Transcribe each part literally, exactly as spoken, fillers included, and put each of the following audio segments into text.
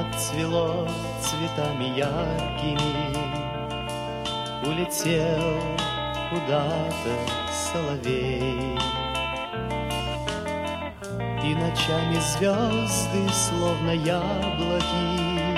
Отцвело цветами яркими, улетел куда-то соловей. И ночами звезды, словно яблоки,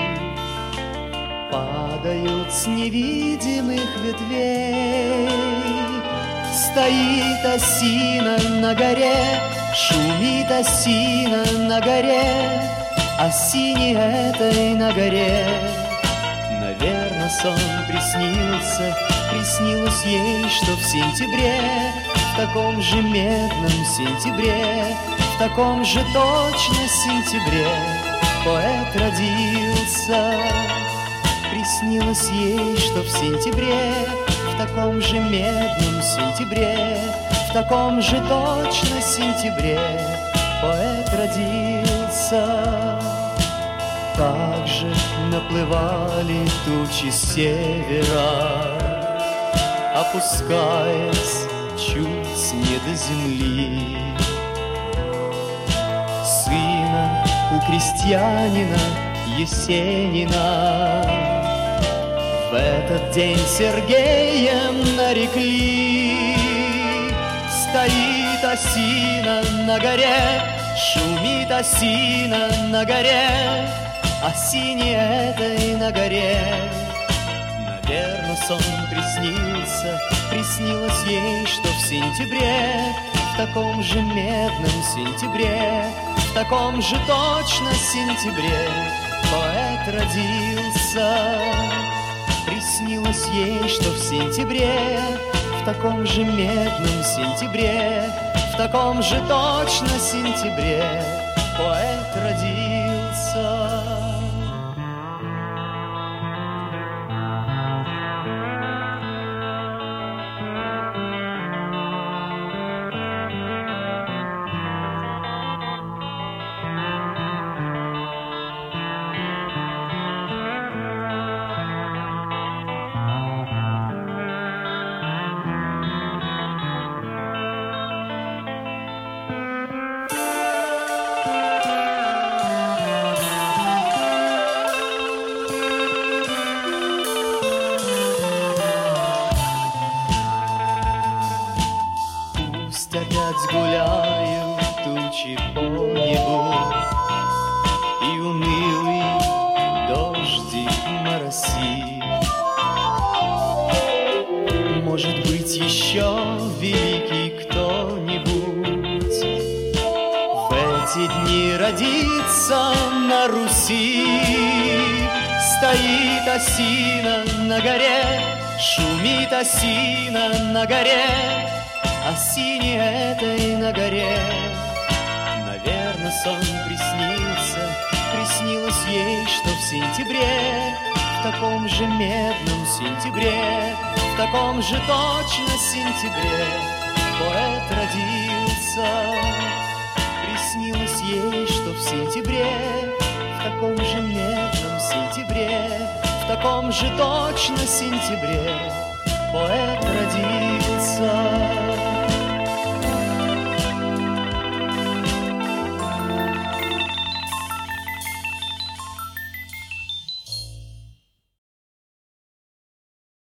падают с невидимых ветвей. Стоит осина на горе, шумит осина на горе, осине этой на горе. Наверно, сон приснился, приснилось ей, что в сентябре, в таком же медном сентябре, в таком же точно сентябре поэт родился. Приснилось ей, что в сентябре, в таком же медном сентябре, в таком же точно сентябре поэт родился. Так же наплывали тучи с севера, опускаясь чуть с не до земли. Сына у крестьянина Есенина в этот день Сергеем нарекли. Стоит осина на горе, шумит осина на горе, осине этой на горе. Наверно, сон приснился, приснилось ей, что в сентябре, в таком же медном сентябре, в таком же точно сентябре поэт родился. Приснилось ей, что в сентябре, в таком же медном сентябре, в таком же точно сентябре поэт родился. Опять гуляют тучи по небу, и унылый дождик моросит. Может быть, еще великий кто-нибудь в эти дни родится на Руси. Стоит осина на горе, шумит осина на горе, осине этой на горе. Наверно, сон приснился, приснилось ей, что в сентябре, в таком же медном сентябре, в таком же точно сентябре поэт родился. Приснилось ей, что в сентябре, в таком же медном сентябре, в таком же точно сентябре поэт родился.